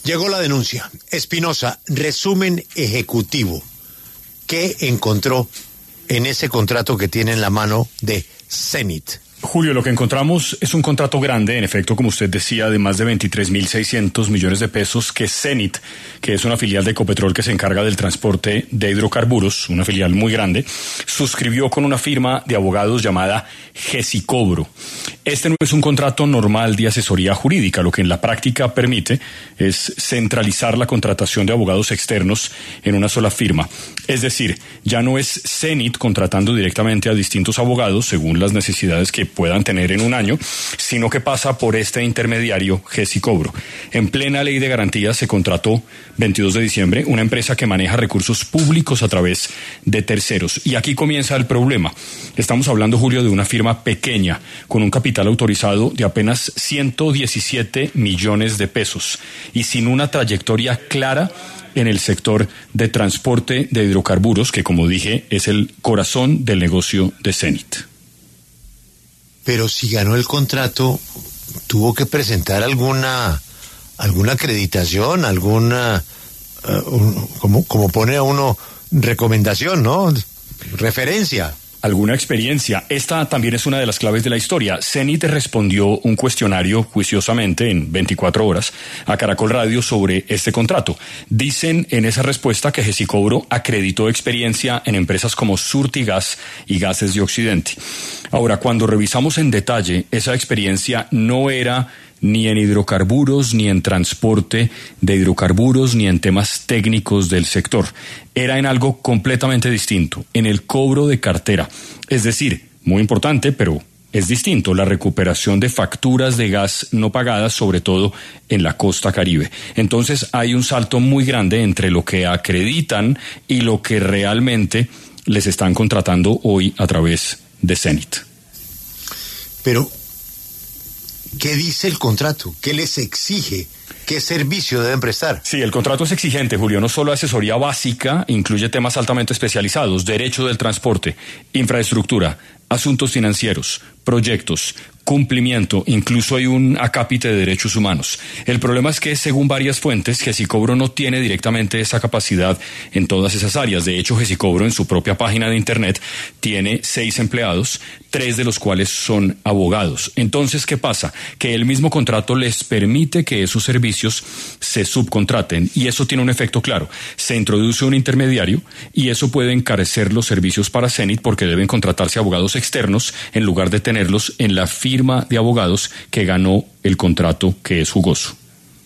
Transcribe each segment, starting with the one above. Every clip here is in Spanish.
Llegó la denuncia. Espinosa, resumen ejecutivo. ¿Qué encontró en ese contrato que tiene en la mano de Zenit? Julio, lo que encontramos es un contrato grande, en efecto, como usted decía, de más de 23.600 millones de pesos que Zenit, que es una filial de Ecopetrol que se encarga del transporte de hidrocarburos, una filial muy grande, suscribió con una firma de abogados llamada Gesicobro. Este no es un contrato normal de asesoría jurídica, lo que en la práctica permite es centralizar la contratación de abogados externos en una sola firma. Es decir, ya no es Zenit contratando directamente a distintos abogados según las necesidades que puedan tener en un año, sino que pasa por este intermediario Gesicobro. En plena ley de garantías se contrató 22 de diciembre una empresa que maneja recursos públicos a través de terceros. Y aquí comienza el problema. Estamos hablando, Julio, de una firma pequeña con un capital autorizado de apenas 117 millones de pesos y sin una trayectoria clara en el sector de transporte de hidrocarburos, que, como dije, es el corazón del negocio de Zenit. Pero si ganó el contrato, tuvo que presentar alguna acreditación, como pone a uno, recomendación, ¿no? Referencia. Alguna experiencia. Esta también es una de las claves de la historia. Zenit respondió un cuestionario juiciosamente en 24 horas a Caracol Radio sobre este contrato. Dicen en esa respuesta que Gesicobro acreditó experiencia en empresas como Surtigas y Gases de Occidente. Ahora, cuando revisamos en detalle, esa experiencia no era ni en hidrocarburos, ni en transporte de hidrocarburos, ni en temas técnicos del sector. Era en algo completamente distinto, en el cobro de cartera. Es decir, muy importante, pero es distinto, la recuperación de facturas de gas no pagadas, sobre todo en la costa Caribe. Entonces hay un salto muy grande entre lo que acreditan y lo que realmente les están contratando hoy a través de Zenit. Pero ¿qué dice el contrato? ¿Qué les exige? ¿Qué servicio deben prestar? Sí, el contrato es exigente, Julio. No solo asesoría básica, incluye temas altamente especializados, derecho del transporte, infraestructura, asuntos financieros, proyectos, cumplimiento, incluso hay un acápite de derechos humanos. El problema es que, según varias fuentes, Gesicobro no tiene directamente esa capacidad en todas esas áreas. De hecho, Gesicobro en su propia página de internet tiene 6 empleados, 3 de los cuales son abogados. Entonces, ¿qué pasa? Que el mismo contrato les permite que esos servicios se subcontraten, y eso tiene un efecto claro. Se introduce un intermediario y eso puede encarecer los servicios para Zenit porque deben contratarse abogados externos en lugar de tenerlos en la firma de abogados que ganó el contrato, que es jugoso.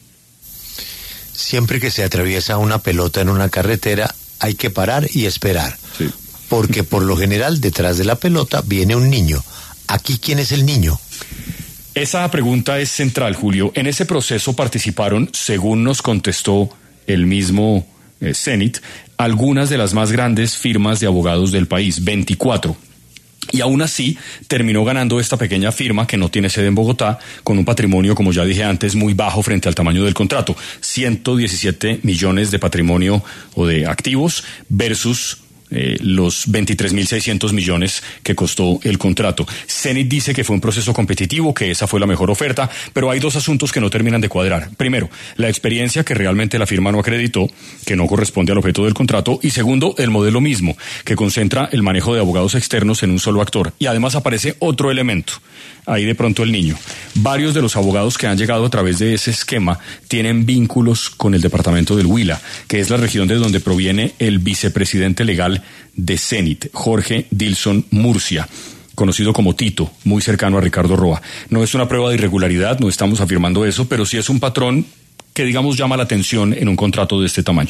Siempre que se atraviesa una pelota en una carretera hay que parar y esperar. Sí. Porque por lo general detrás de la pelota viene un niño. ¿Aquí quién es el niño? Esa pregunta es central, Julio. En ese proceso participaron, según nos contestó el mismo Zenit, algunas de las más grandes firmas de abogados del país, 24. Y aún así terminó ganando esta pequeña firma que no tiene sede en Bogotá, con un patrimonio, como ya dije antes, muy bajo frente al tamaño del contrato. 117 millones de patrimonio o de activos versus los 23.600 millones que costó el contrato. Zenit dice que fue un proceso competitivo, que esa fue la mejor oferta, pero hay 2 asuntos que no terminan de cuadrar. Primero, la experiencia que realmente la firma no acreditó, que no corresponde al objeto del contrato, y segundo, el modelo mismo, que concentra el manejo de abogados externos en un solo actor. Y además aparece otro elemento, ahí de pronto el niño. Varios de los abogados que han llegado a través de ese esquema tienen vínculos con el departamento del Huila, que es la región de donde proviene el vicepresidente legal de Zenit, Jorge Dilson Murcia, conocido como Tito, muy cercano a Ricardo Roa. No es una prueba de irregularidad, no estamos afirmando eso, pero sí es un patrón que, digamos, llama la atención en un contrato de este tamaño.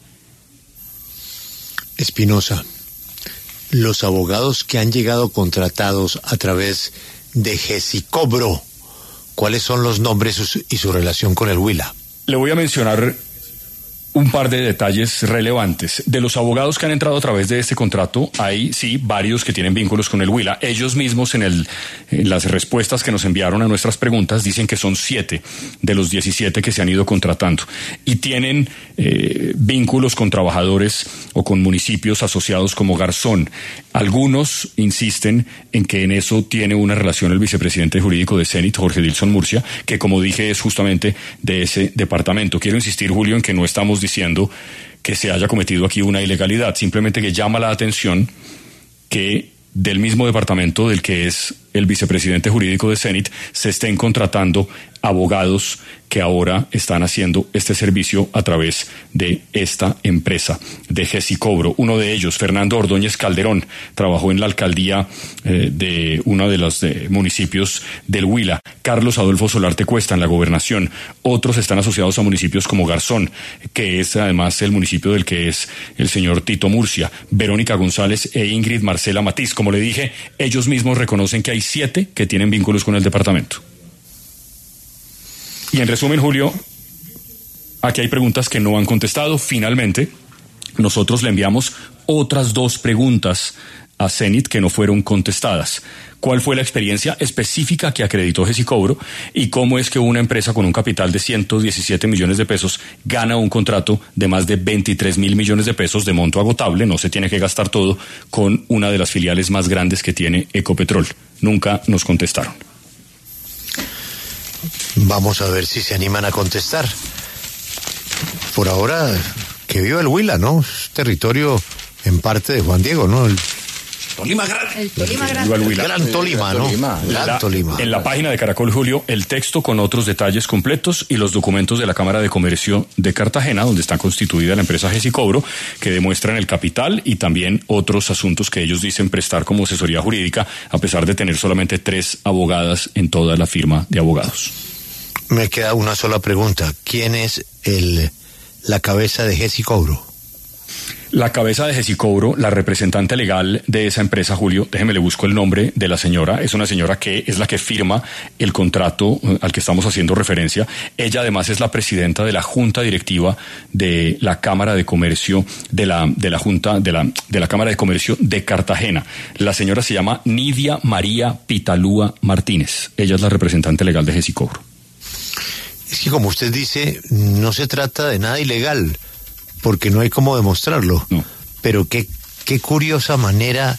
Espinosa, los abogados que han llegado contratados a través de Gesicobro, ¿cuáles son los nombres y su relación con el Huila? Le voy a mencionar Un par de detalles relevantes. De los abogados que han entrado a través de este contrato, hay sí varios que tienen vínculos con el Huila. Ellos mismos en las respuestas que nos enviaron a nuestras preguntas dicen que son 7 de los 17 que se han ido contratando y tienen vínculos con trabajadores o con municipios asociados como Garzón. Algunos insisten en que en eso tiene una relación el vicepresidente jurídico de Cenit, Jorge Dilson Murcia, que como dije es justamente de ese departamento. Quiero insistir, Julio, en que no estamos diciendo que se haya cometido aquí una ilegalidad, simplemente que llama la atención que del mismo departamento del que es el vicepresidente jurídico de Cenit se estén contratando abogados que ahora están haciendo este servicio a través de esta empresa de Gesicobro. Uno de ellos, Fernando Ordóñez Calderón, trabajó en la alcaldía de uno de los municipios del Huila. Carlos Adolfo Solarte Cuesta en la gobernación. Otros están asociados a municipios como Garzón, que es además el municipio del que es el señor Tito Murcia. Verónica González e Ingrid Marcela Matiz. Como le dije, ellos mismos reconocen que hay 7 que tienen vínculos con el departamento. Y en resumen, Julio, aquí hay preguntas que no han contestado. Finalmente, nosotros le enviamos otras 2 preguntas a Cenit que no fueron contestadas. ¿Cuál fue la experiencia específica que acreditó Gesicobro y cómo es que una empresa con un capital de 117 millones de pesos gana un contrato de más de 23.000 millones de pesos de monto agotable, no se tiene que gastar todo, con una de las filiales más grandes que tiene Ecopetrol? Nunca nos contestaron. Vamos a ver si se animan a contestar. Por ahora, que viva el Huila, ¿no? Es territorio en parte de Juan Diego, ¿no? El Tolima Grande. El Tolima Grande. Gran Tolima, ¿no? Gran Tolima. En la página de Caracol, Julio, el texto con otros detalles completos y los documentos de la Cámara de Comercio de Cartagena, donde está constituida la empresa Gesicobro, que demuestran el capital y también otros asuntos que ellos dicen prestar como asesoría jurídica, a pesar de tener solamente 3 abogadas en toda la firma de abogados. Me queda una sola pregunta. ¿Quién es la cabeza de Gesicobro? La cabeza de Gesicobro, la representante legal de esa empresa, Julio, déjeme le busco el nombre de la señora, es una señora que es la que firma el contrato al que estamos haciendo referencia. Ella además es la presidenta de la junta directiva de la Cámara de Comercio, de la Cámara de Comercio de Cartagena. La señora se llama Nidia María Pitalúa Martínez. Ella es la representante legal de Gesicobro. Es que como usted dice, no se trata de nada ilegal, porque no hay cómo demostrarlo. No. Pero qué curiosa manera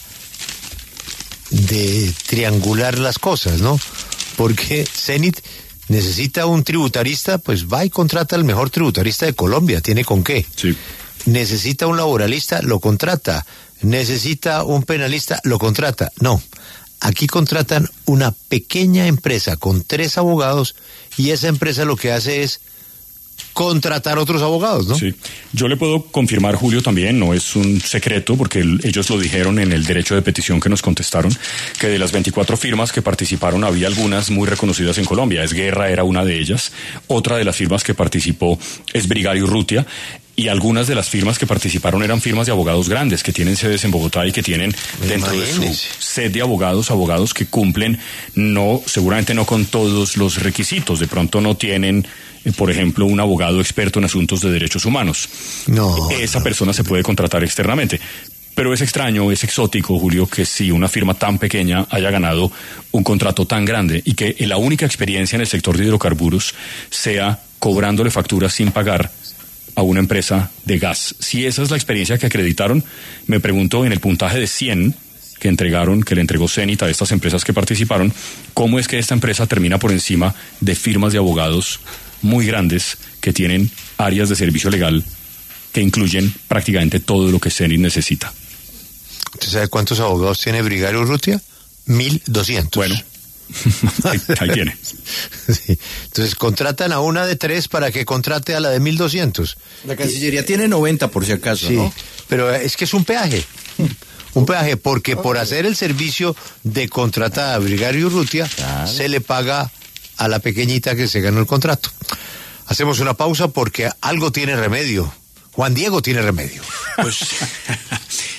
de triangular las cosas, ¿no? Porque Cenit necesita un tributarista, pues va y contrata al mejor tributarista de Colombia, tiene con qué. Sí. Necesita un laboralista, lo contrata. Necesita un penalista, lo contrata. No. Aquí contratan una pequeña empresa con 3 abogados y esa empresa lo que hace es contratar otros abogados, ¿no? Sí. Yo le puedo confirmar, Julio, también, no es un secreto, porque ellos lo dijeron en el derecho de petición que nos contestaron, que de las 24 firmas que participaron había algunas muy reconocidas en Colombia. Esguerra era una de ellas. Otra de las firmas que participó es Brigario Urrutia. Y algunas de las firmas que participaron eran firmas de abogados grandes que tienen sedes en Bogotá y que tienen dentro de su sed de abogados que cumplen, seguramente no con todos los requisitos. De pronto no tienen, por ejemplo, un abogado experto en asuntos de derechos humanos. Esa persona se puede contratar externamente. Pero es extraño, es exótico, Julio, que si una firma tan pequeña haya ganado un contrato tan grande y que la única experiencia en el sector de hidrocarburos sea cobrándole facturas sin pagar a una empresa de gas. Si esa es la experiencia que acreditaron, me pregunto, en el puntaje de 100 que le entregó Cenit a estas empresas que participaron, ¿cómo es que esta empresa termina por encima de firmas de abogados muy grandes que tienen áreas de servicio legal que incluyen prácticamente todo lo que Cenit necesita? ¿Usted sabe cuántos abogados tiene Brigario Urrutia? 1.200. Bueno, ahí tiene. Sí. Entonces contratan a una de 3 para que contrate a la de 1.200. La Cancillería tiene 90 por si acaso, sí, ¿no? Pero es que es un peaje. Un peaje, porque por hacer el servicio de contratar a Brigario Urrutia, claro, se le paga a la pequeñita que se ganó el contrato. Hacemos una pausa porque algo tiene remedio. Juan Diego tiene remedio. Pues